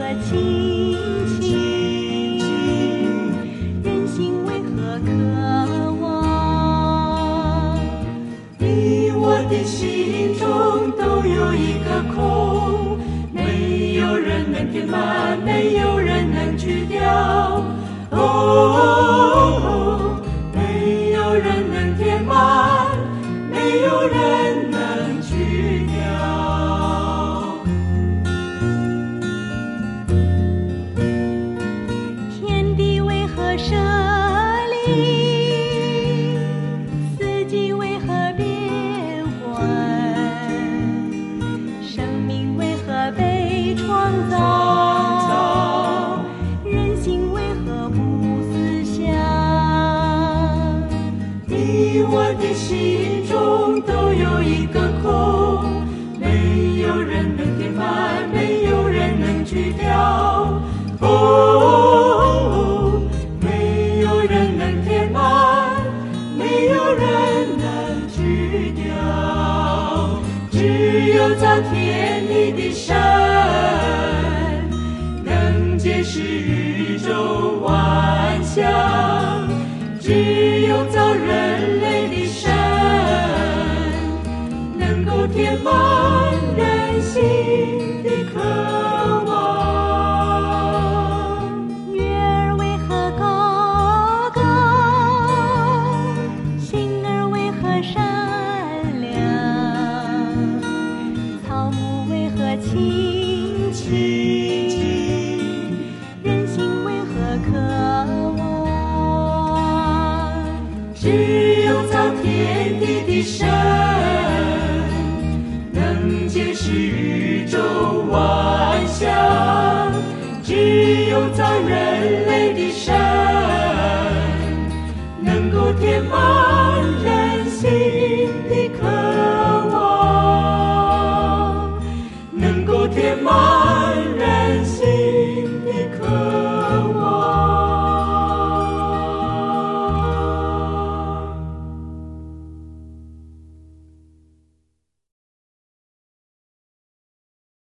亲情？人心为何渴望？ 你我的心中都有一个空，没有人能填满，没有人能去掉。没有人能填满，没有人能去掉。 天地为何设立？四季为何变换？生命为何被创造？人心为何不思想？ 你我的心中都有一个空，没有人能填满，没有人能去掉。没有人能填满，没有人能去掉。只有造天地的神，能解释宇宙万象。只有造人类的神，能够填满人心的渴望。 月儿为何高高？星儿为何闪亮？草木为何青青？人心为何渴望？ 只有造天地的神，能解释宇宙万象。只有造人类的神，能够填满人心的渴望，能够填满人心的渴望。